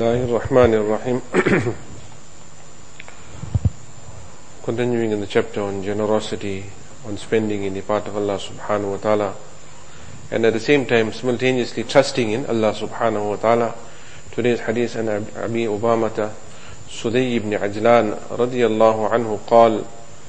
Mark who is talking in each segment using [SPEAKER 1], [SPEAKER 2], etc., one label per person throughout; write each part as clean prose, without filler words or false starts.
[SPEAKER 1] Bismillahir Rahmanir Rahim. Continuing in the chapter on generosity, on spending in the path of Allah subhanahu wa ta'ala, and at the same time simultaneously trusting in Allah subhanahu wa ta'ala. Today's hadith an Abi Ubamata Sudai ibn Ajlan radiyallahu anhu قال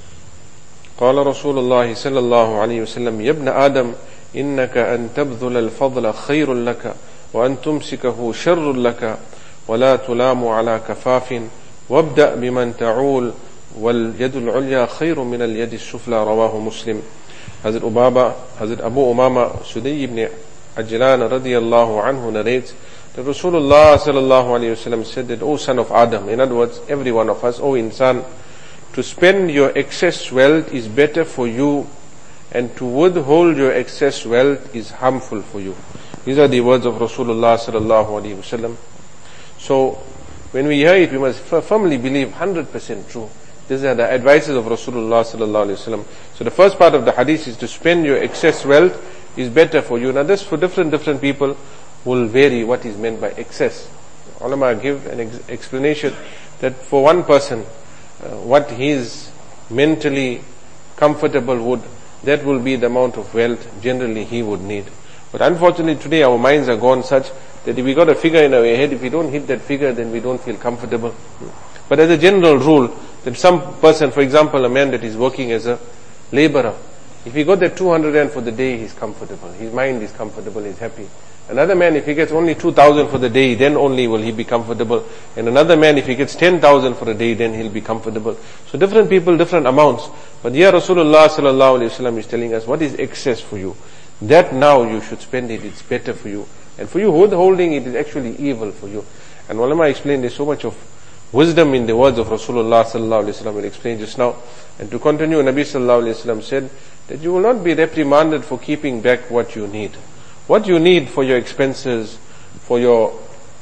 [SPEAKER 1] قال رسول الله صلى الله عليه وسلم يا ابن آدم إنك أن تبذل الفضل خير لك وأن تمسكه شر لك ولا تلام على كفاف وابدأ بمن تعول واليد العليا خير من اليد السفلى رواه مسلم. Hazrat Abu Umama Sudai ibn Ajlan radiyallahu anhu narrates that Rasulullah sallallahu alayhi wasallam said that, O son of Adam, in other words, every one of us, O insan, to spend your excess wealth is better for you, and to withhold your excess wealth is harmful for you. These are the words of Rasulullah sallallahu alaihi wasallam. So, when we hear it, we must firmly believe 100% true. These are the advices of Rasulullah sallallahu alaihi wasallam. So, the first part of the hadith is to spend your excess wealth is better for you. Now, this for different people will vary what is meant by excess. Ulama give an explanation that for one person, what he is mentally comfortable with, that will be the amount of wealth generally he would need. But unfortunately today our minds are gone such that if we got a figure in our head, if we don't hit that figure, then we don't feel comfortable. But as a general rule, that some person, for example, a man that is working as a laborer, if he got that 200 rand for the day, he's comfortable. His mind is comfortable, he's happy. Another man, if he gets only 2,000 for the day, then only will he be comfortable. And another man, if he gets 10,000 for a day, then he'll be comfortable. So different people, different amounts. But here Rasulullah sallallahu alaihi wasallam is telling us what is excess for you. That now you should spend it, it's better for you. And for you withholding it is actually evil for you. And ulama explained there's so much of wisdom in the words of Rasulullah sallallahu alaihi wasallam. We'll explain just now. And to continue, Nabi sallallahu alaihi wasallam said that you will not be reprimanded for keeping back what you need. What you need for your expenses, for your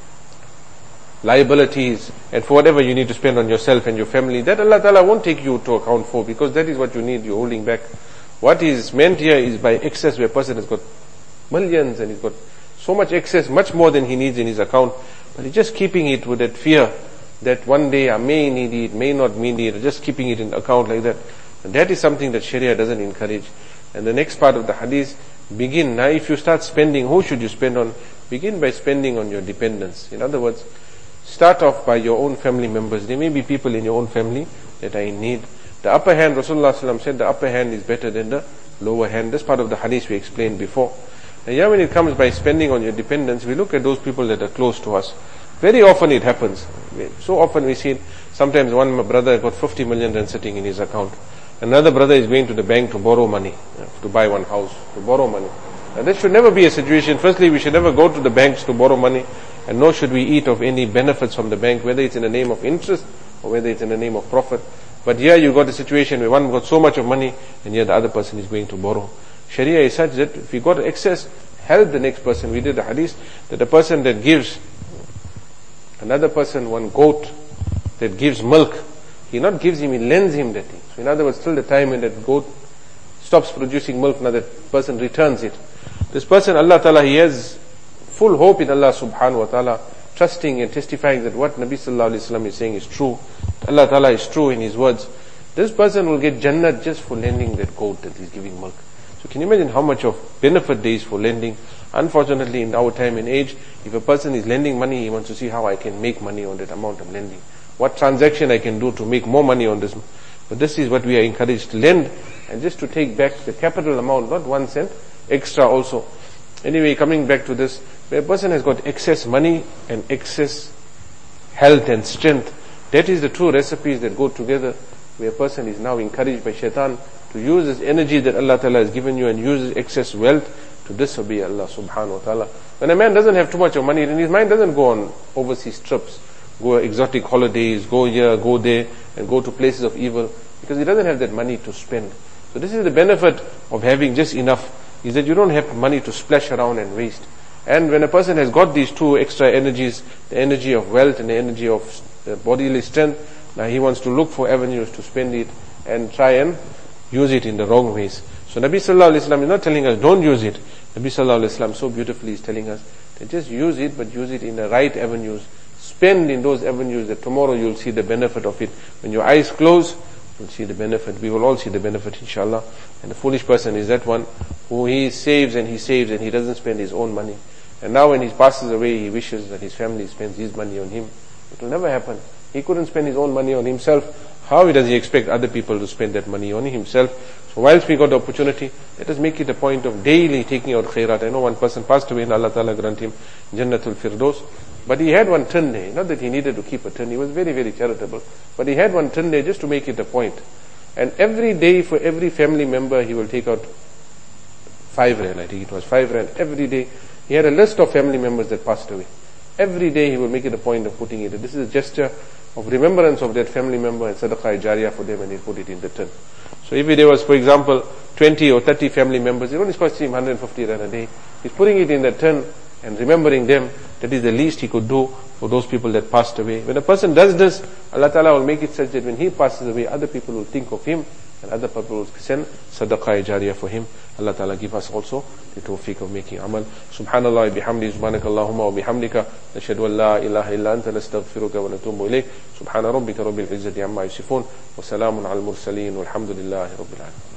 [SPEAKER 1] liabilities, and for whatever you need to spend on yourself and your family, that Allah Ta'ala won't take you to account for, because that is what you need, you're holding back. What is meant here is by excess, where a person has got millions and he's got so much excess, much more than he needs in his account, but he's just keeping it with that fear that one day I may need it, may not need it, just keeping it in the account like that. And that is something that Sharia doesn't encourage. And the next part of the hadith, begin. Now if you start spending, who should you spend on? Begin by spending on your dependents. In other words, start off by your own family members. There may be people in your own family that are in need. The upper hand, Rasulullah sallallahu alaihi wasallam said, the upper hand is better than the lower hand. This part of the hadith we explained before. And here when it comes by spending on your dependents, we look at those people that are close to us. Very often it happens. So often we see it. Sometimes one brother got 50 million rand sitting in his account. Another brother is going to the bank to borrow money, to buy one house, to borrow money. And that should never be a situation. Firstly, we should never go to the banks to borrow money, and nor should we eat of any benefits from the bank, whether it's in the name of interest or whether it's in the name of profit. But here you got a situation where one got so much of money, and here the other person is going to borrow. Sharia is such that if you got excess, help the next person. We did a hadith that a person that gives another person one goat that gives milk, he not gives him, he lends him that thing. So in other words, till the time when that goat stops producing milk, now that person returns it. This person, Allah Ta'ala, he has full hope in Allah subhanahu wa ta'ala, trusting and testifying that what Nabi sallallahu alaihi wasallam is saying is true. Allah Ta'ala is true in his words. This person will get Jannat just for lending that goat that he's giving milk. So can you imagine how much of benefit there is for lending? Unfortunately, in our time and age, if a person is lending money, he wants to see how I can make money on that amount of lending. What transaction I can do to make more money on this. But this is what we are encouraged to lend, and just to take back the capital amount, not 1 cent, extra also. Anyway, coming back to this, where a person has got excess money and excess health and strength, that is the true recipes that go together, where a person is now encouraged by shaitan to use this energy that Allah Ta'ala has given you and use his excess wealth to disobey Allah subhanahu wa ta'ala. When a man doesn't have too much of money, then his mind doesn't go on overseas trips, go exotic holidays, go here, go there, and go to places of evil, because he doesn't have that money to spend. So this is the benefit of having just enough, is that you don't have money to splash around and waste. And when a person has got these two extra energies, the energy of wealth and the energy of bodily strength, now he wants to look for avenues to spend it and try and use it in the wrong ways. So Nabi sallallahu alaihi wasallam is not telling us don't use it. Nabi sallallahu alaihi wasallam so beautifully is telling us that just use it, but use it in the right avenues. spend in those avenues that tomorrow you'll see the benefit of it. When your eyes close, you'll see the benefit. We will all see the benefit, inshallah. And the foolish person is that one who he saves and he doesn't spend his own money. And now when he passes away, he wishes that his family spends his money on him. It will never happen. He couldn't spend his own money on himself. How does he expect other people to spend that money on himself? So whilst we got the opportunity, let us make it a point of daily taking out khairat. I know one person passed away and Allah Ta'ala grant him Jannatul Firdaus. But he had one turn day. Not that he needed to keep a turn. He was very, very charitable. But he had one turn day just to make it a point. And every day for every family member, he will take out 5 rand. I think it was 5 rand every day. He had a list of family members that passed away. Every day he will make it a point of putting it. This is a gesture of remembrance of that family member and sadaqah jariyah for them, and he put it in the tin. So if there was, for example, 20 or 30 family members, it only cost him 150 rand a day. He's putting it in the tin and remembering them. That is the least he could do for those people that passed away. When a person does this, Allah Ta'ala will make it such that when he passes away, other people will think of him and other people will send sadaqah jariyah for him. Allah Ta'ala give us also the tawfiq of making amal. Subhanallah bihamdi, subhanakallahumma wa bihamdika, nashhadu an la ilaha illa anta, nastaghfiruka wa natubu ilayk. Subhana rabbika rabbil izzati amma yasifun, wa salamun al mursaleen, walhamdulillahi rabbil alamin.